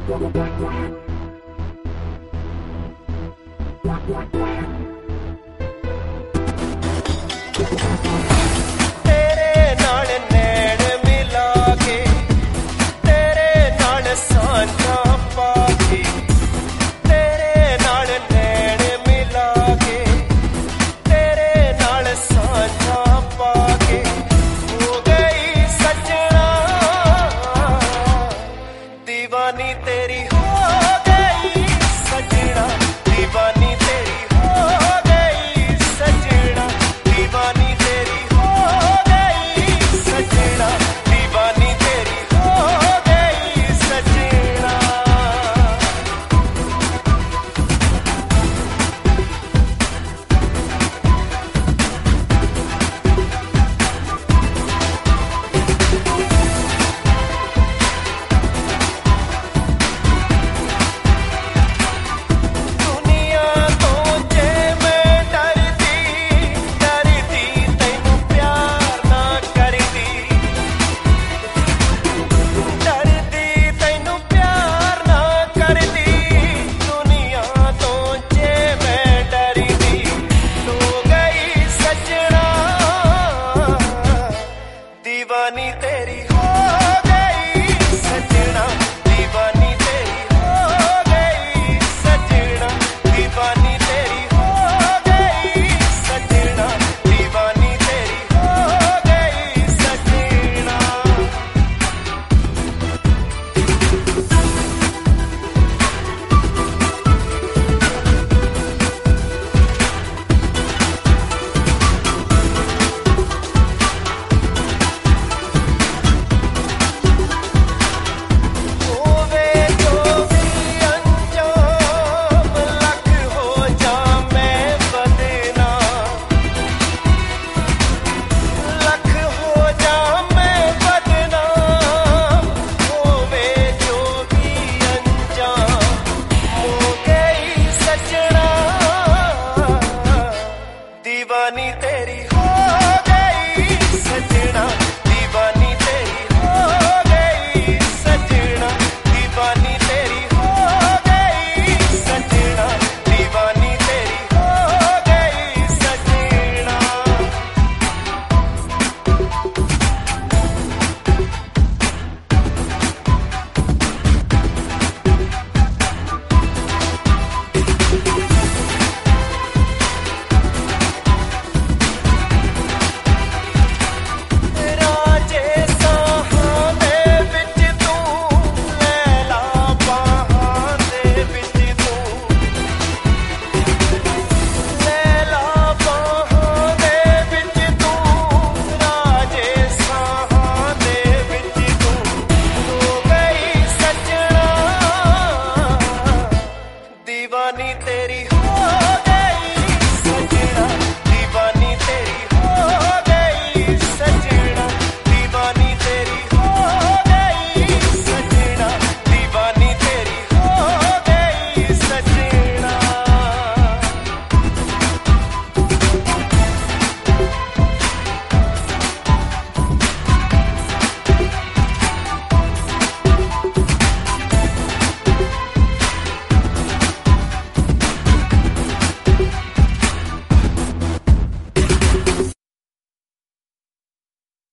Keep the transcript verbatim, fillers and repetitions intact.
तेरे नाल नैन मिला के, तेरे नाल सांझा पाके, तेरे नाल नैन मिला के, तेरे नाल सांझा पाके हो गई सजना, दीवानी तेरी हो गई सजना, दीवानी तेरी हो गई सजना, दीवानी तेरी हो गई सजना, दीवानी तेरी हो गई सजना। दुनिया तो जे मैं डरदी डरदी तैनू प्यार ना करदी, डरदी तैनू प्यार ना करदी, दुनिया तो जे मैं डरदी तू गई सजना, दीवानी तेरी हो गई सजना, दीवानी तेरी हो गई सजना, दीवानी तेरी हो गई सजना, दीवानी तेरी हो गई सजना। होवे जो भी अंजाम लख हो जा मैं बदनाम, लख हो जा मैं बदनाम, होवे जो भी अंजाम हो गई सजना, दीवानी तेरी हो